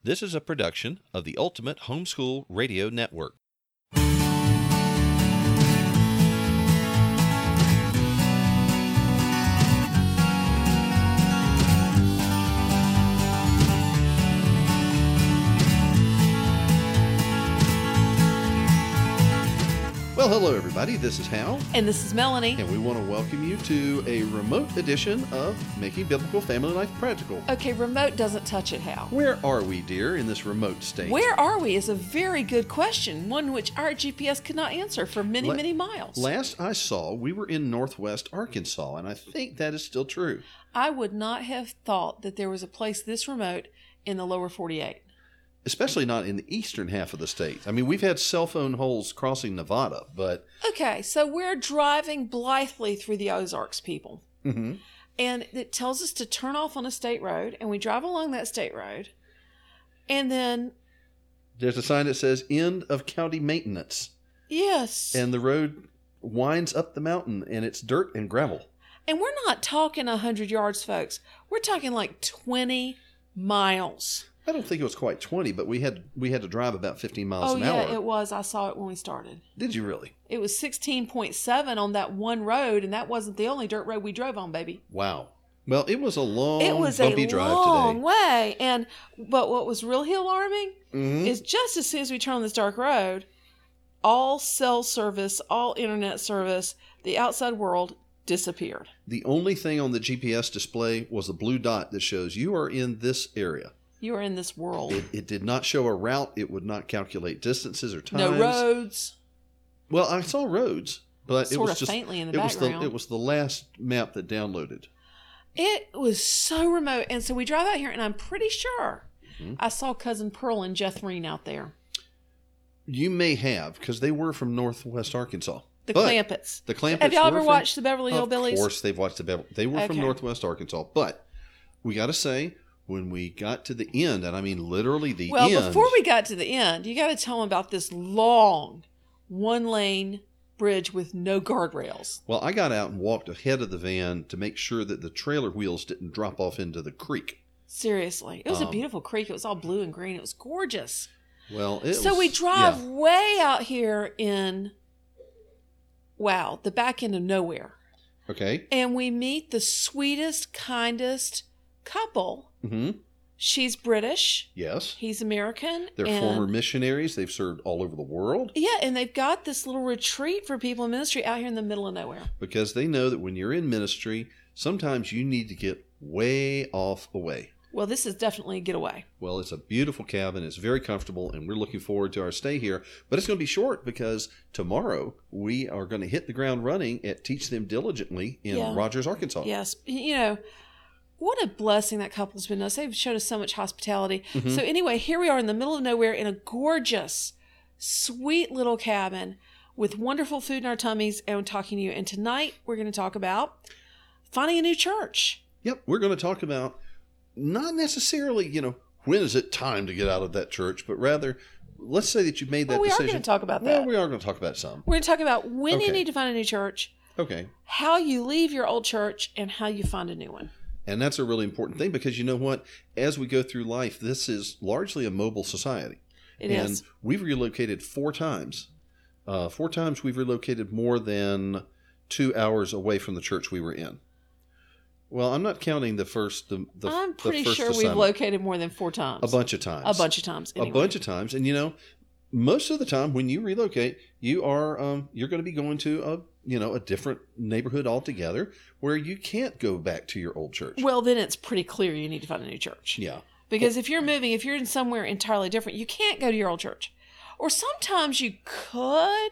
This is a production of the Ultimate Homeschool Radio Network. Well, hello everybody, this is Hal. And this is Melanie. And we want to welcome you to a remote edition of Making Biblical Family Life Practical. Okay, remote doesn't touch it, Hal. Where are we, dear, in this remote state? Where are we is a very good question, one which our GPS could not answer for many miles. Last I saw, we were in northwest Arkansas, and I think that is still true. I would not have thought that there was a place this remote in the lower 48. Especially not in the eastern half of the state. I mean, we've had cell phone holes crossing Nevada, but... Okay, so we're driving blithely through the Ozarks, people. Mm-hmm. And it tells us to turn off on a state road, and we drive along that state road. And then... There's a sign that says, end of county maintenance. Yes. And the road winds up the mountain, and it's dirt and gravel. And we're not talking 100 yards, folks. We're talking like 20 miles. I don't think it was quite 20, but we had to drive about 15 miles an hour. Oh, yeah, it was. I saw it when we started. Did you really? It was 16.7 on that one road, and that wasn't the only dirt road we drove on, baby. Wow. Well, it was a long, bumpy drive today. It was a long way. But what was really alarming is just as soon as we turned on this dark road, all cell service, all internet service, the outside world disappeared. The only thing on the GPS display was the blue dot that shows you are in this area. You are in this world. It did not show a route. It would not calculate distances or times. No roads. Well, I saw roads, but it was just faintly in the background. It was the last map that downloaded. It was so remote, and so we drive out here, and I'm pretty sure I saw Cousin Pearl and Jethrine out there. You may have, because they were from northwest Arkansas. The Clampetts. The Clampetts. Have y'all ever watched the Beverly Hillbillies? Of course, they've watched the Beverly. They were from northwest Arkansas, but we got to say, when we got to the end, and I mean literally the end. Well, before we got to the end, you got to tell them about this long one-lane bridge with no guardrails. Well, I got out and walked ahead of the van to make sure that the trailer wheels didn't drop off into the creek. Seriously. It was a beautiful creek. It was all blue and green. It was gorgeous. Well, we drive way out here in, the back end of nowhere. Okay. And we meet the sweetest, kindest couple. Mm-hmm. She's British. Yes. He's American. They're former missionaries. They've served all over the world. Yeah, and they've got this little retreat for people in ministry out here in the middle of nowhere. Because they know that when you're in ministry, sometimes you need to get way off away. Well, this is definitely a getaway. Well, it's a beautiful cabin. It's very comfortable, and we're looking forward to our stay here. But it's going to be short because tomorrow we are going to hit the ground running at Teach Them Diligently in Rogers, Arkansas. Yes. What a blessing that couple's been to us. They've showed us so much hospitality. Mm-hmm. So anyway, here we are in the middle of nowhere in a gorgeous, sweet little cabin with wonderful food in our tummies and talking to you. And tonight we're going to talk about finding a new church. Yep. We're going to talk about not necessarily, when is it time to get out of that church, but rather, let's say that you've made that decision. We are going to talk about that. Well, we are going to talk about some. We're going to talk about when you need to find a new church. Okay. How you leave your old church and how you find a new one. And that's a really important thing because you know what? As we go through life, this is largely a mobile society. It is. And we've relocated 4 times. 4 times we've relocated more than 2 hours away from the church we were in. Well, I'm not counting the first. I'm pretty sure we've located more than 4 times. A bunch of times. Anyway. A bunch of times. And most of the time when you relocate, you're going to be going to a different neighborhood altogether where you can't go back to your old church. Well, then it's pretty clear you need to find a new church. Yeah. Because if you're in somewhere entirely different, you can't go to your old church. Or sometimes you could,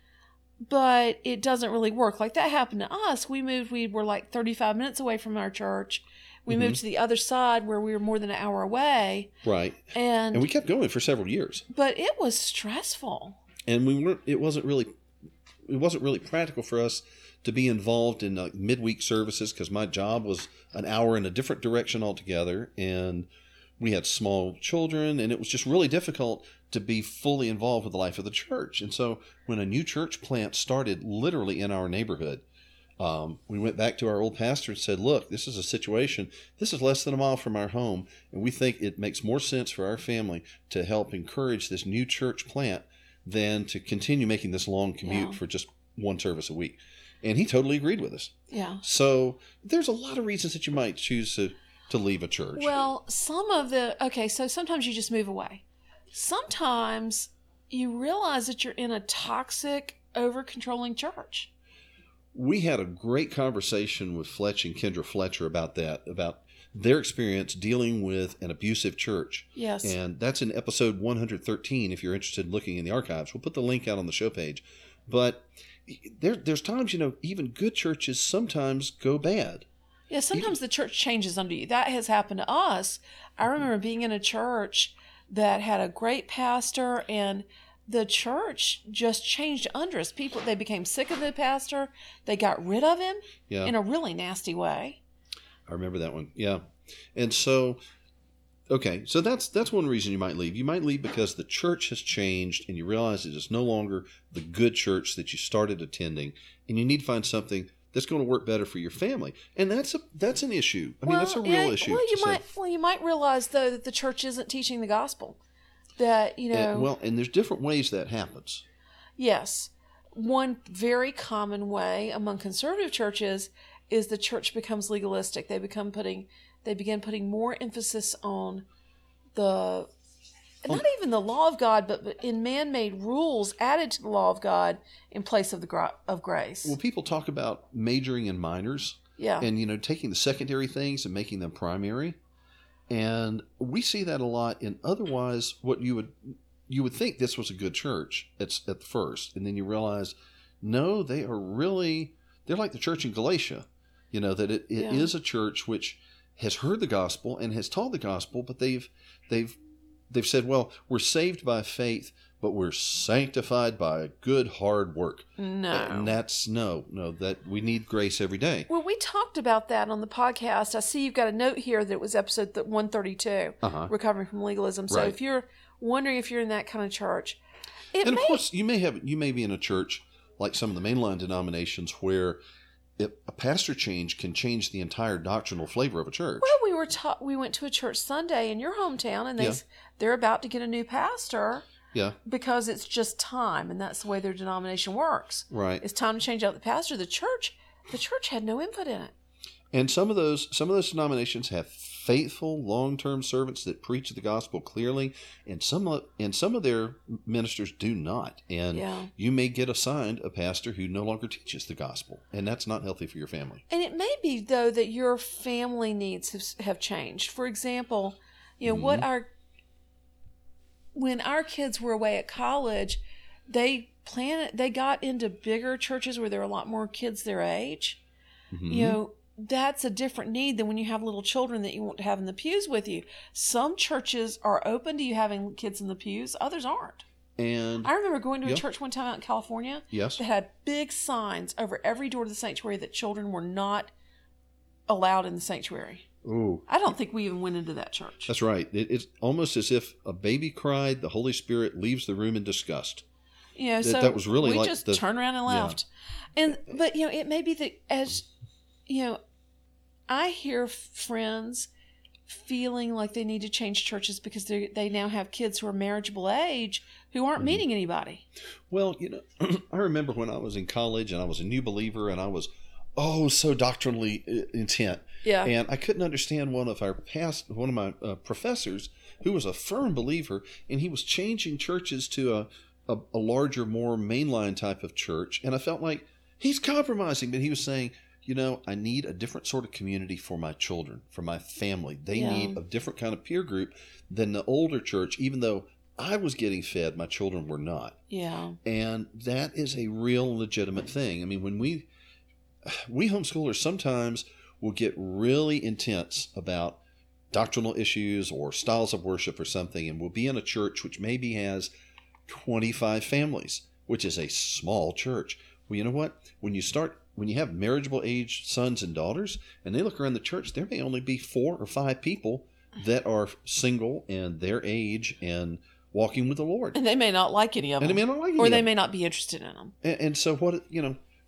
but it doesn't really work. Like that happened to us. We were like 35 minutes away from our church. We moved to the other side where we were more than an hour away. Right. And we kept going for several years. But it was stressful. And it wasn't really practical for us to be involved in midweek services because my job was an hour in a different direction altogether, and we had small children, and it was just really difficult to be fully involved with the life of the church. And so when a new church plant started literally in our neighborhood, We went back to our old pastor and said, look, this is a situation. This is less than a mile from our home, and we think it makes more sense for our family to help encourage this new church plant than to continue making this long commute for just one service a week. And he totally agreed with us. Yeah. So there's a lot of reasons that you might choose to leave a church. Well, so sometimes you just move away. Sometimes you realize that you're in a toxic, over-controlling church. We had a great conversation with Fletch and Kendra Fletcher about that, about their experience dealing with an abusive church. Yes. And that's in episode 113 if you're interested in looking in the archives. We'll put the link out on the show page. But there's times, even good churches sometimes go bad. Yeah, sometimes the church changes under you. That has happened to us. I remember being in a church that had a great pastor, and the church just changed under us. They became sick of the pastor. They got rid of him in a really nasty way. I remember that one. Yeah. And so, okay, so that's one reason you might leave. You might leave because the church has changed and you realize it is no longer the good church that you started attending, and you need to find something that's going to work better for your family. And that's an issue. I mean, that's a real issue. Well, you might realize, though, that the church isn't teaching the gospel. That, and there's different ways that happens. Yes. One very common way among conservative churches is the church becomes legalistic. They begin putting more emphasis on not even the law of God, but in man-made rules added to the law of God in place of of grace. Well, people talk about majoring in minors. Yeah. And, taking the secondary things and making them primary. And we see that a lot in otherwise what you would think this was a good church at first. And then you realize, no, they're like the church in Galatia, that it is a church which has heard the gospel and has taught the gospel, but they've said, well, we're saved by faith, but we're sanctified by good, hard work. No. And that's that we need grace every day. Well, we talked about that on the podcast. I see you've got a note here that it was episode 132, Recovering from Legalism. So if you're wondering if you're in that kind of church. Of course, you may be in a church like some of the mainline denominations where a pastor change can change the entire doctrinal flavor of a church. Well, we went to a church Sunday in your hometown, and they're about to get a new pastor. Yeah. Because it's just time, and that's the way their denomination works. Right. It's time to change out the pastor. The church had no input in it. And some of those denominations have faithful long-term servants that preach the gospel clearly, and some of their ministers do not. And you may get assigned a pastor who no longer teaches the gospel, and that's not healthy for your family. And it may be, though, that your family needs have changed. For example, when our kids were away at college, they got into bigger churches where there were a lot more kids their age. Mm-hmm. That's a different need than when you have little children that you want to have in the pews with you. Some churches are open to you having kids in the pews, others aren't. And I remember going to a church one time out in California that had big signs over every door to the sanctuary that children were not allowed in the sanctuary. Ooh. I don't think we even went into that church. That's right. It's almost as if a baby cried, the Holy Spirit leaves the room in disgust. So that was really we just turned around and left. Yeah. But it may be that as I hear friends feeling like they need to change churches because they now have kids who are marriageable age who aren't meeting anybody. Well, I remember when I was in college and I was a new believer and I was so doctrinally intent. Yeah. And I couldn't understand one of my professors who was a firm believer, and he was changing churches to a larger, more mainline type of church. And I felt like he's compromising, but he was saying, I need a different sort of community for my children, for my family. They need a different kind of peer group than the older church, even though I was getting fed, my children were not. Yeah. And that is a real legitimate thing. I mean, when we homeschoolers sometimes will get really intense about doctrinal issues or styles of worship or something, and we'll be in a church which maybe has 25 families, which is a small church. Well, you know what? When you have marriageable age sons and daughters, and they look around the church, there may only be 4 or 5 people that are single and their age and walking with the Lord. And they may not like any of them. And they may not like any Or of they them. may not be interested in them. And so what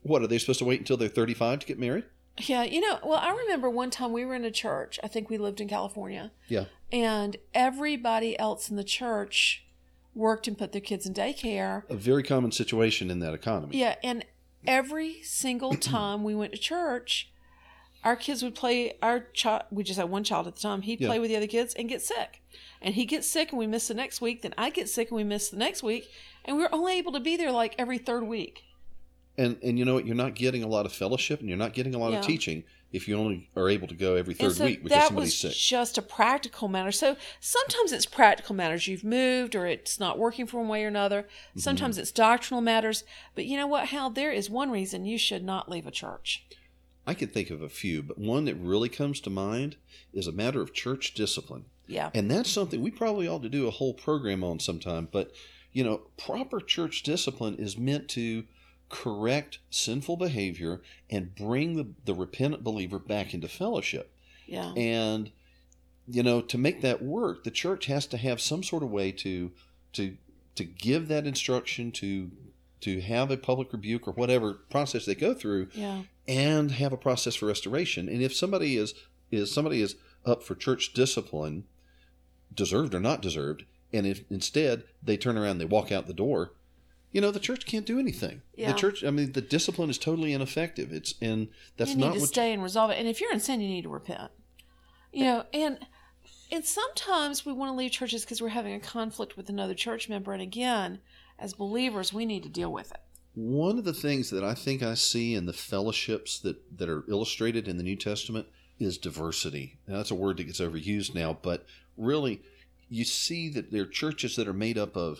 What, are they supposed to wait until they're 35 to get married? Yeah, well, I remember one time we were in a church. I think we lived in California. Yeah. And everybody else in the church worked and put their kids in daycare. A very common situation in that economy. Yeah, and every single time we went to church, our kids would play, we just had one child at the time, he'd play with the other kids and get sick. And he'd get sick and we missed the next week, then I'd get sick and we missed the next week, and we were only able to be there like every third week. And you know what, you're not getting a lot of fellowship and you're not getting a lot of teaching if you only are able to go every third week because somebody's sick. That was just a practical matter. So sometimes it's practical matters. You've moved or it's not working for one way or another. Sometimes it's doctrinal matters. But you know what, Hal? There is one reason you should not leave a church. I can think of a few, but one that really comes to mind is a matter of church discipline. Yeah. And that's something we probably ought to do a whole program on sometime. But, proper church discipline is meant to correct sinful behavior and bring the repentant believer back into fellowship. Yeah. And, to make that work, the church has to have some sort of way to give that instruction, to have a public rebuke or whatever process they go through, and have a process for restoration. And if somebody is up for church discipline, deserved or not deserved, and if instead they turn around and they walk out the door, the church can't do anything. Yeah. The church, the discipline is totally ineffective. You need to stay and resolve it. And if you're in sin, you need to repent. And sometimes we want to leave churches because we're having a conflict with another church member. And again, as believers, we need to deal with it. One of the things that I think I see in the fellowships that are illustrated in the New Testament is diversity. Now, that's a word that gets overused now, but really, you see that there are churches that are made up of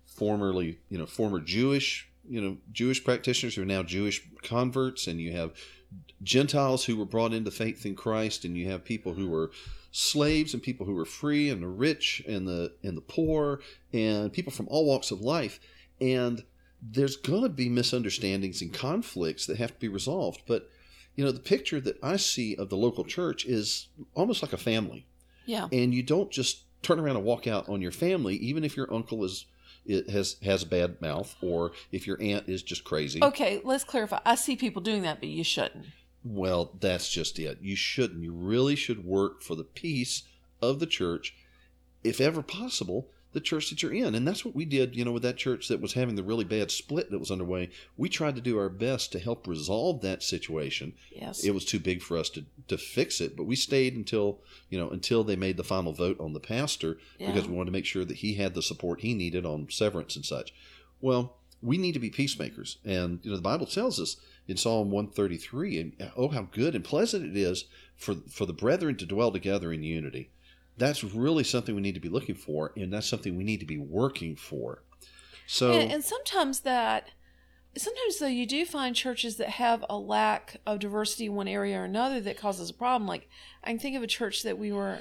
former Jewish practitioners who are now Jewish converts, and you have Gentiles who were brought into faith in Christ, and you have people who were slaves and people who were free, and the rich and the poor, and people from all walks of life. And there's going to be misunderstandings and conflicts that have to be resolved. But, the picture that I see of the local church is almost like a family. Yeah. And you don't just turn around and walk out on your family, even if your uncle has a bad mouth, or if your aunt is just crazy. Okay, let's clarify. I see people doing that, but you shouldn't. Well, that's just it. You shouldn't. You really should work for the peace of the church, if ever possible, the church that you're in. And that's what we did, with that church that was having the really bad split that was underway. We tried to do our best to help resolve that situation. Yes. It was too big for us to fix it, but we stayed until they made the final vote on the pastor, because we wanted to make sure that he had the support he needed on severance and such. Well, we need to be peacemakers. And, the Bible tells us in Psalm 133, and oh, how good and pleasant it is for the brethren to dwell together in unity. That's really something we need to be looking for, and that's something we need to be working for. So, and sometimes though, you do find churches that have a lack of diversity in one area or another that causes a problem. Like, I can think of a church that we were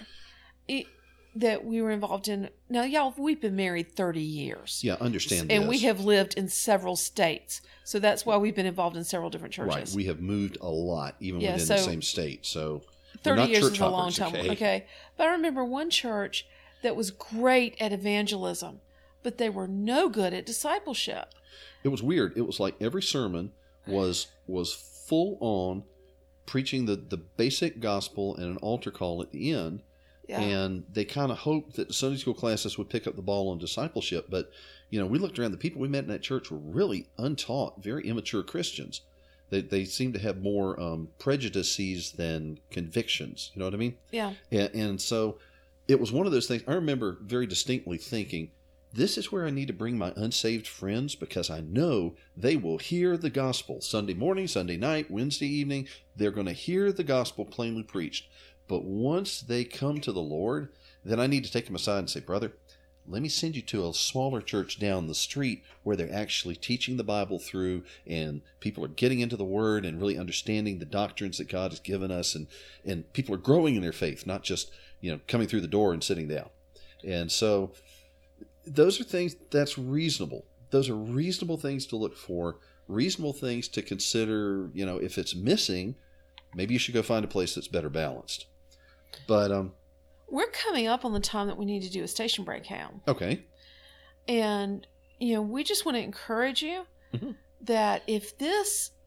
involved in. Now, y'all, we've been married 30 years. Yeah, understand this. And we have lived in several states. So that's why we've been involved in several different churches. Right. We have moved a lot, even within the same state. So 30 years is a long time. Okay. But I remember one church that was great at evangelism, but they were no good at discipleship. It was weird. It was like every sermon was full on preaching the basic gospel and an altar call at the end. Yeah. And they kind of hoped that the Sunday school classes would pick up the ball on discipleship. But, we looked around. The people we met in that church were really untaught, very immature Christians. They seem to have more prejudices than convictions. You know what I mean? Yeah. And so it was one of those things. I remember very distinctly thinking, this is where I need to bring my unsaved friends, because I know they will hear the gospel Sunday morning, Sunday night, Wednesday evening. They're going to hear the gospel plainly preached. But once they come to the Lord, then I need to take them aside and say, brother, let me send you to a smaller church down the street where they're actually teaching the Bible through, and people are getting into the Word and really understanding the doctrines that God has given us, and people are growing in their faith, not just, coming through the door and sitting down. And so those are things that's reasonable. Those are reasonable things to look for, reasonable things to consider. If it's missing, maybe you should go find a place that's better balanced. But we're coming up on the time that we need to do a station break, Hal. Okay. And, we just want to encourage you that if this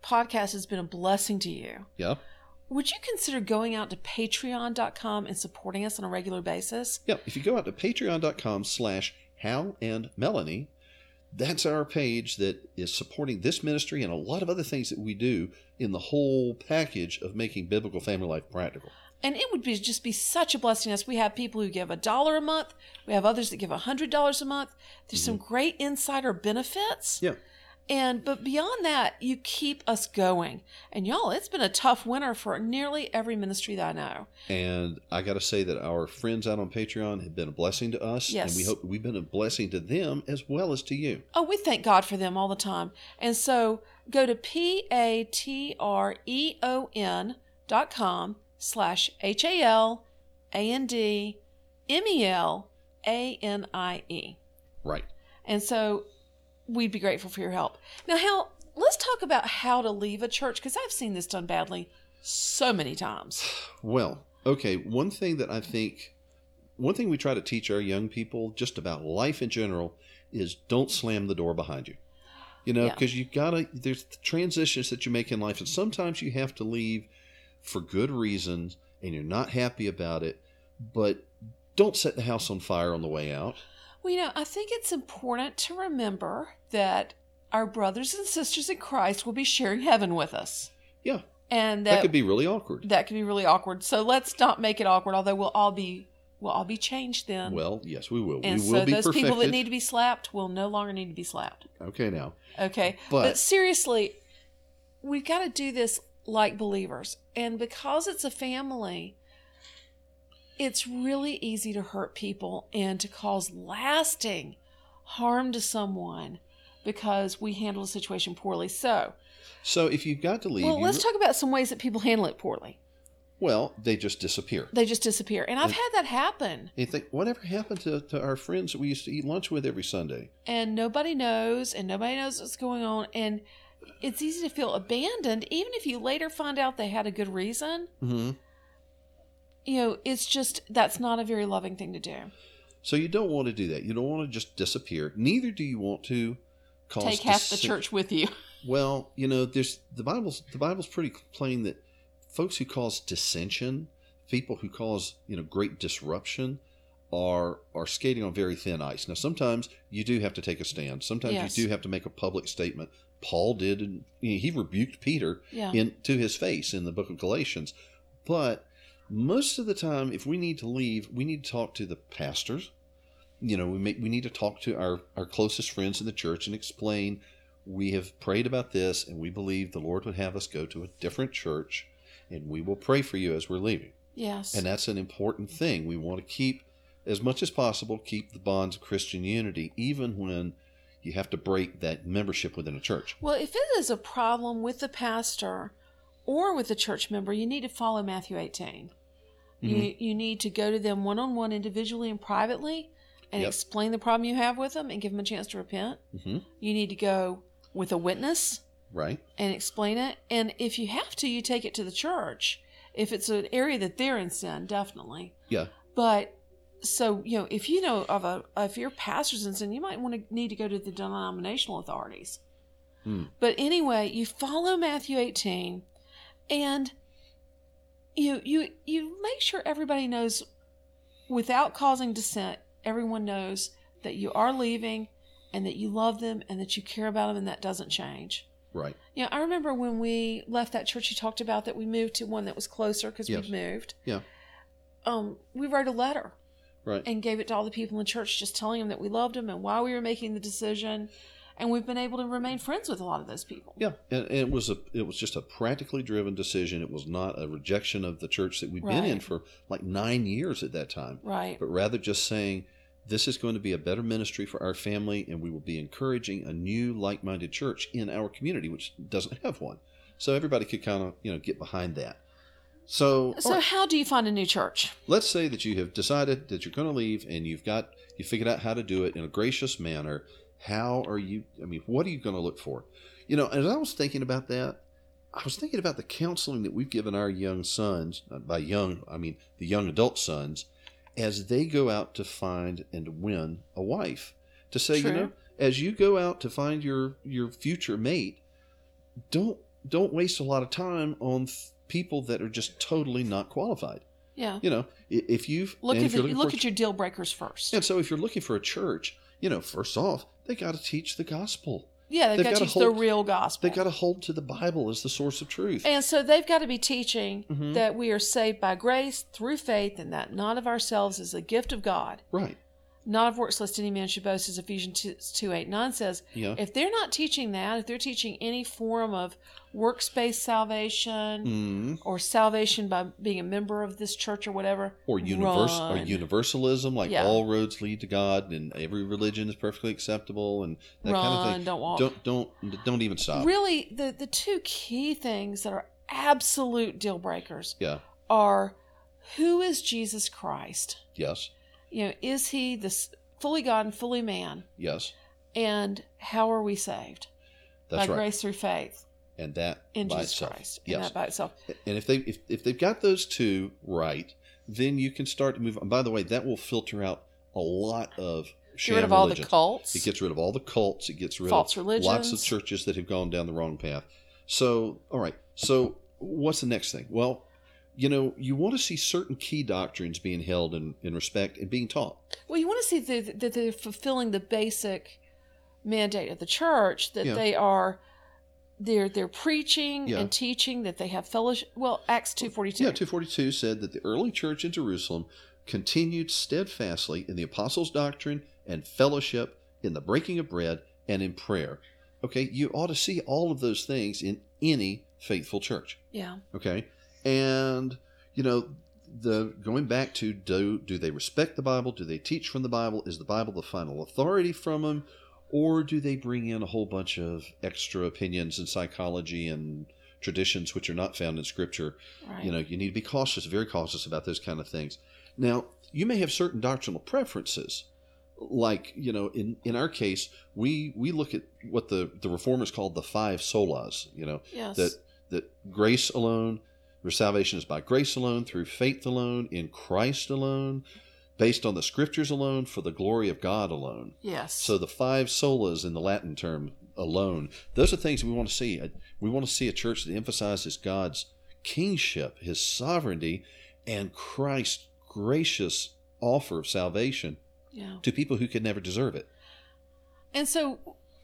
podcast has been a blessing to you, Yeah. would you consider going out to patreon.com and supporting us on a regular basis? Yeah. If you go out to patreon.com/HalAndMelanie, that's our page that is supporting this ministry and a lot of other things that we do in the whole package of making biblical family life practical. And it would just be such a blessing to us. We have people who give $1 a month. We have others that give $100 a month. There's some great insider benefits. Yeah. But beyond that, you keep us going. And y'all, it's been a tough winter for nearly every ministry that I know. And I got to say that our friends out on Patreon have been a blessing to us. Yes. And we hope we've been a blessing to them as well as to you. Oh, we thank God for them all the time. And so go to patreon.com/HALANDMELANIE. Right. And so we'd be grateful for your help. Now, Hal, let's talk about how to leave a church, because I've seen this done badly so many times. Well, okay. One thing we try to teach our young people just about life in general is don't slam the door behind you. You know, because there's transitions that you make in life, and sometimes you have to leave for good reasons, and you're not happy about it, but don't set the house on fire on the way out. Well, I think it's important to remember that our brothers and sisters in Christ will be sharing heaven with us. Yeah. And that could be really awkward. That could be really awkward. So let's not make it awkward, although we'll all be changed then. Well, yes, we will. And we will be those perfected. people that need to be slapped will no longer need to be slapped. Okay, now. Okay. But seriously, we've got to do this like believers. And because it's a family, it's really easy to hurt people and to cause lasting harm to someone because we handle the situation poorly. So if you've got to leave... Well, let's talk about some ways that people handle it poorly. Well, they just disappear. And I've had that happen. You think, whatever happened to our friends that we used to eat lunch with every Sunday? And nobody knows what's going on. And it's easy to feel abandoned, even if you later find out they had a good reason. Mm-hmm. It's just, that's not a very loving thing to do. So you don't want to do that. You don't want to just disappear. Neither do you want to take half the church with you. Well, there's the Bible's pretty plain that folks who cause dissension, people who cause great disruption, are skating on very thin ice. Now, sometimes you do have to take a stand. Sometimes you do have to make a public statement. Paul did, and he rebuked Peter to his face in the book of Galatians. But most of the time, if we need to leave, we need to talk to the pastors. We need to talk to our closest friends in the church and explain, we have prayed about this, and we believe the Lord would have us go to a different church, and we will pray for you as we're leaving. Yes. And that's an important thing. We want to keep, as much as possible, keep the bonds of Christian unity, even when you have to break that membership within a church. Well, if it is a problem with the pastor or with the church member, you need to follow Matthew 18. Mm-hmm. You need to go to them one-on-one, individually and privately, and explain the problem you have with them and give them a chance to repent. Mm-hmm. You need to go with a witness. Right. And explain it. And if you have to, you take it to the church. If it's an area that they're in sin, definitely. Yeah. But so, if if your pastor's in sin, you might need to go to the denominational authorities. But anyway, you follow Matthew 18, and you make sure everybody knows, without causing dissent, everyone knows that you are leaving and that you love them and that you care about them, and that doesn't change. Right. I remember when we left that church you talked about, that we moved to one that was closer because we'd moved. Yeah. We wrote a letter. Right. And gave it to all the people in the church, just telling them that we loved them and why we were making the decision. And we've been able to remain friends with a lot of those people. Yeah. And it was just a practically driven decision. It was not a rejection of the church that we'd been in for like 9 years at that time. Right. But rather just saying, this is going to be a better ministry for our family, and we will be encouraging a new like-minded church in our community, which doesn't have one. So everybody could kind of, get behind that. So how do you find a new church? Let's say that you have decided that you're going to leave, and you figured out how to do it in a gracious manner. What are you going to look for? As I was thinking about that, I was thinking about the counseling that we've given our young sons. By young, I mean the young adult sons, as they go out to find and win a wife. To say, True. As you go out to find your future mate, don't don't waste a lot of time on people that are just totally not qualified. Yeah. If you've look at your deal breakers first. And so if you're looking for a church, first off, they got to teach the gospel. Yeah, they've got to teach the real gospel. They've got to hold to the Bible as the source of truth. And so they've got to be teaching that we are saved by grace through faith, and that not of ourselves is a gift of God. Right. Not of works, lest any man should boast, as Ephesians 2:8-9 says. Yeah. If they're not teaching that, if they're teaching any form of works-based salvation or salvation by being a member of this church or whatever, or universalism, like all roads lead to God and every religion is perfectly acceptable and that kind of thing. Don't walk. Don't even stop. Really, the two key things that are absolute deal breakers Yeah. are, who is Jesus Christ? Yes. Is he this fully God and fully man? Yes. And how are we saved? That's by right. grace through faith. And that in by Jesus itself. Christ. Yes. And that by itself. And if they've got those two right, then you can start to move on. By the way, that will filter out a lot of sham Get rid of all the religions. cults. It gets rid of all the cults. It gets rid false of religions. lots of churches that have gone down the wrong path. So, all right. So, what's the next thing? Well, you want to see certain key doctrines being held in respect and being taught. Well, you want to see that they're fulfilling the basic mandate of the church, that they're preaching and teaching, that they have fellowship. Well, Acts 2:42. Yeah, 2:42 said that the early church in Jerusalem continued steadfastly in the apostles' doctrine and fellowship, in the breaking of bread, and in prayer. Okay, you ought to see all of those things in any faithful church. Yeah. Okay, and going back to do they respect the Bible? Do they teach from the Bible? Is the Bible the final authority from them? Or do they bring in a whole bunch of extra opinions and psychology and traditions which are not found in Scripture? Right. You need to be cautious, very cautious about those kind of things. Now, you may have certain doctrinal preferences. Like, in our case, we look at what the Reformers called the 5 solas, Yes. that grace alone, their salvation is by grace alone, through faith alone, in Christ alone, based on the Scriptures alone, for the glory of God alone. Yes. So the 5 solas in the Latin term, alone, those are things we want to see. We want to see a church that emphasizes God's kingship, His sovereignty, and Christ's gracious offer of salvation to people who could never deserve it. And so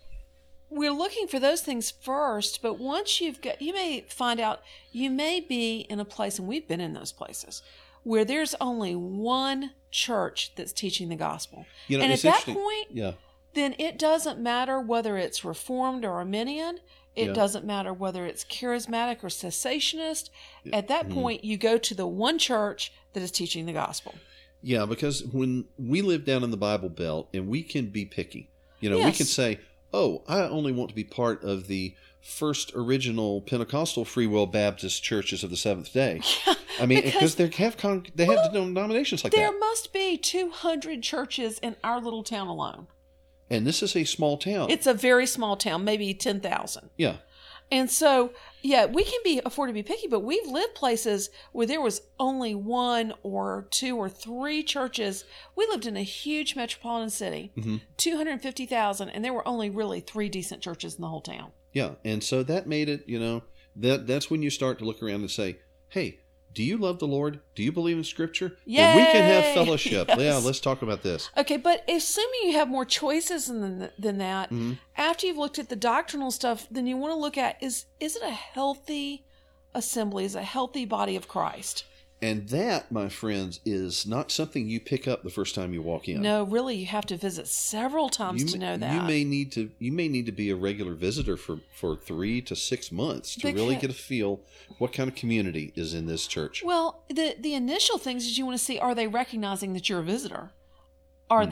we're looking for those things first, but once you may find out, you may be in a place, and we've been in those places, where there's only one church that's teaching the gospel. And at that point, then it doesn't matter whether it's Reformed or Arminian. It doesn't matter whether it's charismatic or cessationist. At that point, you go to the one church that is teaching the gospel. Yeah, because when we live down in the Bible Belt, and we can be picky, we can say, oh, I only want to be part of the first original Pentecostal Free Will Baptist churches of the Seventh Day. I mean, because they have denominations like that. There must be 200 churches in our little town alone. And this is a small town. It's a very small town, maybe 10,000. Yeah. And so, we can afford to be picky, but we've lived places where there was only 1 or 2 or 3 churches. We lived in a huge metropolitan city, 250,000, and there were only really 3 decent churches in the whole town. Yeah, and so that made it, that's when you start to look around and say, hey, do you love the Lord? Do you believe in Scripture? Yay! Then we can have fellowship. Yes. Yeah, let's talk about this. Okay, but assuming you have more choices than that, after you've looked at the doctrinal stuff, then you want to look at, is it a healthy assembly? Is it a healthy body of Christ? And that, my friends, is not something you pick up the first time you walk in. No, really, you have to visit several times to know that. You may need to be a regular visitor for 3 to 6 months to really get a feel what kind of community is in this church. Well, the initial things is you want to see, are they recognizing that you're a visitor? Are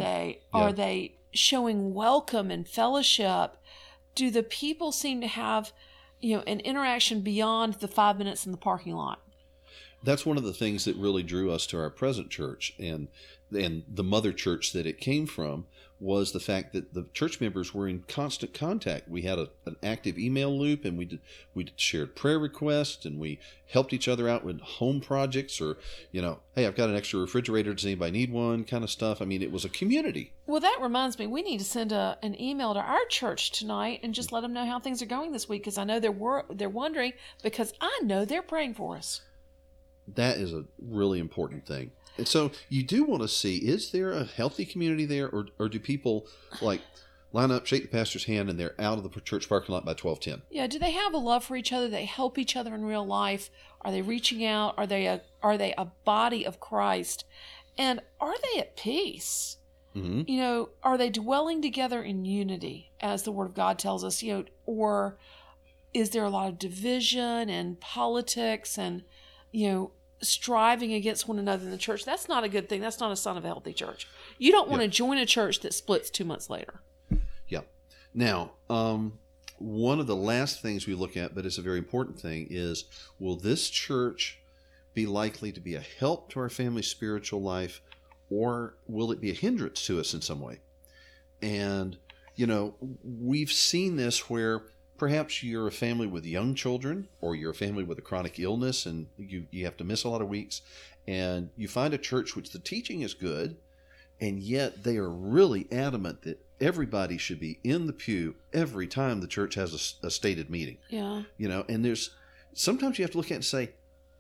they showing welcome and fellowship? Do the people seem to have, an interaction beyond the 5 minutes in the parking lot? That's one of the things that really drew us to our present church, and the mother church that it came from was the fact that the church members were in constant contact. We had an active email loop, and we shared prayer requests, and we helped each other out with home projects, or, hey, I've got an extra refrigerator. Does anybody need one? Kind of stuff. I mean, it was a community. Well, that reminds me, we need to send an email to our church tonight and just let them know how things are going this week, because I know they're wondering, because I know they're praying for us. That is a really important thing. And so you do want to see, is there a healthy community there, or do people like line up, shake the pastor's hand, and they're out of the church parking lot by 12:10? Yeah, do they have a love for each other? They help each other in real life? Are they reaching out? Are they a body of Christ? And are they at peace? Mm-hmm. Are they dwelling together in unity, as the Word of God tells us? Or is there a lot of division and politics and striving against one another in the church? That's not a good thing. That's not a sign of a healthy church. You don't want to join a church that splits 2 months later. Yeah. Now, one of the last things we look at, but it's a very important thing, is will this church be likely to be a help to our family's spiritual life, or will it be a hindrance to us in some way? And, we've seen this where perhaps you're a family with young children, or you're a family with a chronic illness, and you have to miss a lot of weeks, and you find a church which the teaching is good, and yet they are really adamant that everybody should be in the pew every time the church has a stated meeting. Yeah. And sometimes you have to look at it and say,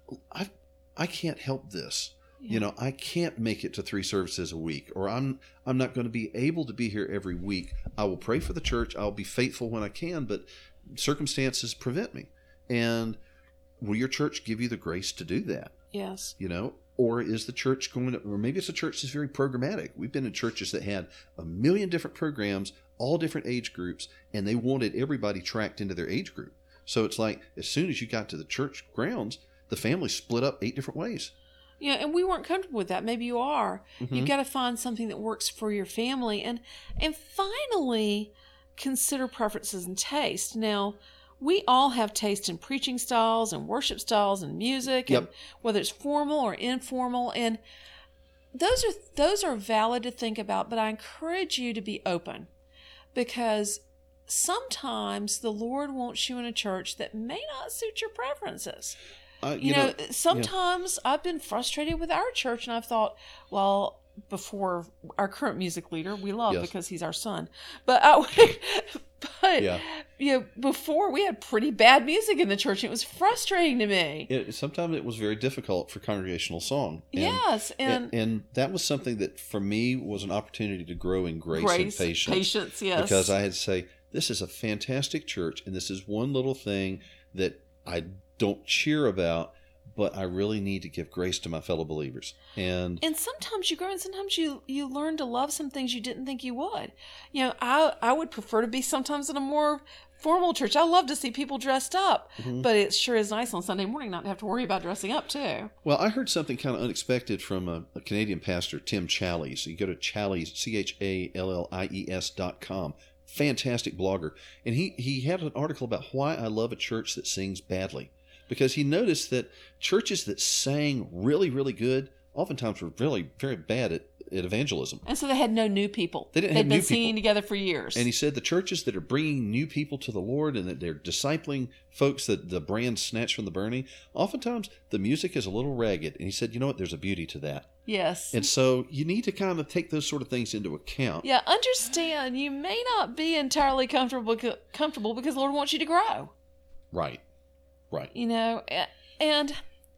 I can't help this. Yeah. I can't make it to 3 services a week, or I'm not going to be able to be here every week. I will pray for the church. I'll be faithful when I can, but circumstances prevent me. And will your church give you the grace to do that? Yes. Or is the church or maybe it's a church that's very programmatic. We've been in churches that had 1 million different programs, all different age groups, and they wanted everybody tracked into their age group. So it's like, as soon as you got to the church grounds, the family split up 8 different ways. Yeah, and we weren't comfortable with that. Maybe you are. Mm-hmm. You've got to find something that works for your family. And finally, consider preferences and taste. Now, we all have taste in preaching styles and worship styles and music, and whether it's formal or informal. And those are valid to think about, but I encourage you to be open, because sometimes the Lord wants you in a church that may not suit your preferences. Sometimes I've been frustrated with our church, and I've thought, well, before our current music leader, we love because he's our son, before we had pretty bad music in the church. It was frustrating to me. Sometimes it was very difficult for congregational song. And that was something that for me was an opportunity to grow in grace and patience. Patience, yes. Because I had to say, this is a fantastic church, and this is one little thing that I don't cheer about, but I really need to give grace to my fellow believers. And sometimes you grow, and sometimes you learn to love some things you didn't think you would. I would prefer to be sometimes in a more formal church. I love to see people dressed up, but it sure is nice on Sunday morning not to have to worry about dressing up too. Well, I heard something kind of unexpected from a Canadian pastor, Tim Challies. So you go to Challies, CHALLIES.com. Fantastic blogger. And he had an article about why I love a church that sings badly. Because he noticed that churches that sang really, really good oftentimes were really very bad at evangelism. And so they had no new people. They'd been singing together for years. And he said the churches that are bringing new people to the Lord and that they're discipling folks that the brand snatched from the burning, oftentimes the music is a little ragged. And he said, you know what, there's a beauty to that. Yes. And so you need to kind of take those sort of things into account. Yeah, understand you may not be entirely comfortable because the Lord wants you to grow. Right. Right. And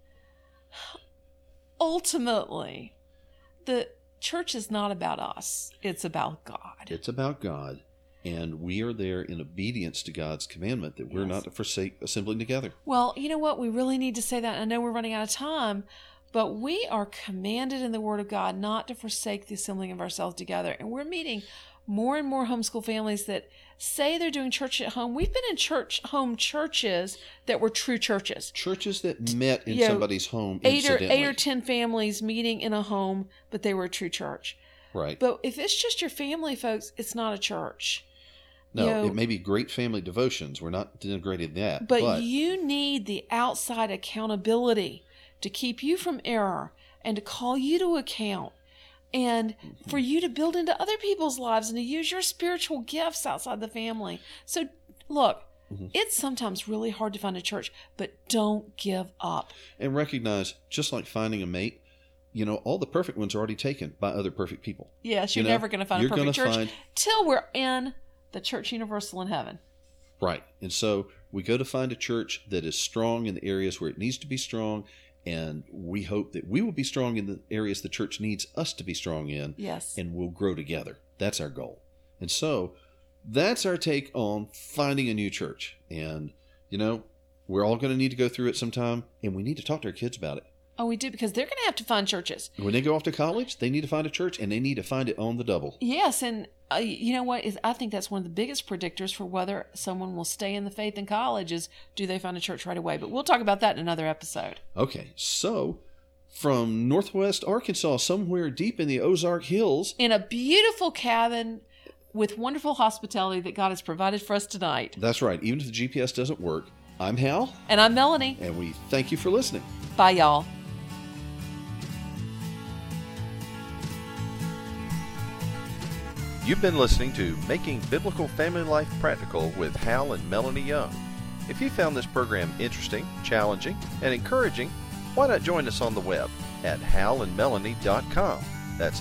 ultimately, the church is not about us. It's about God. It's about God. And we are there in obedience to God's commandment that we're not to forsake assembling together. Well, you know what? We really need to say that. I know we're running out of time, but we are commanded in the Word of God not to forsake the assembling of ourselves together. And we're meeting more and more homeschool families that say they're doing church at home. We've been in home churches that were true churches. Churches that met in somebody's home incidentally. 8 or 10 families meeting in a home, but they were a true church. Right. But if it's just your family, folks, it's not a church. No, it may be great family devotions. We're not denigrating that. But you need the outside accountability to keep you from error and to call you to account and for you to build into other people's lives and to use your spiritual gifts outside the family. So look, it's sometimes really hard to find a church, but don't give up. And recognize, just like finding a mate, all the perfect ones are already taken by other perfect people. Yes, you're never going to find a perfect church till we're in the Church Universal in heaven. Right. And so we go to find a church that is strong in the areas where it needs to be strong, and we hope that we will be strong in the areas the church needs us to be strong in. Yes. And we'll grow together. That's our goal. And so that's our take on finding a new church. And, we're all going to need to go through it sometime, and we need to talk to our kids about it. Oh, we do, because they're going to have to find churches. When they go off to college, they need to find a church, and they need to find it on the double. Yes, and you know what? I think that's one of the biggest predictors for whether someone will stay in the faith in college is, do they find a church right away? But we'll talk about that in another episode. Okay, so from Northwest Arkansas, somewhere deep in the Ozark Hills, in a beautiful cabin with wonderful hospitality that God has provided for us tonight. That's right. Even if the GPS doesn't work, I'm Hal. And I'm Melanie. And we thank you for listening. Bye, y'all. You've been listening to Making Biblical Family Life Practical with Hal and Melanie Young. If you found this program interesting, challenging, and encouraging, why not join us on the web at halandmelanie.com. That's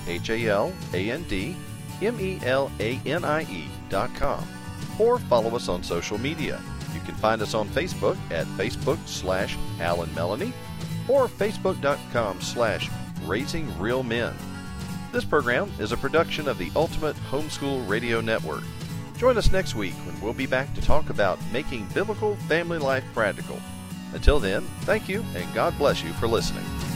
HALANDMELANIE.com. Or follow us on social media. You can find us on Facebook at Facebook/Hal and Melanie or Facebook.com/Raising Real Men. This program is a production of the Ultimate Homeschool Radio Network. Join us next week when we'll be back to talk about making biblical family life practical. Until then, thank you and God bless you for listening.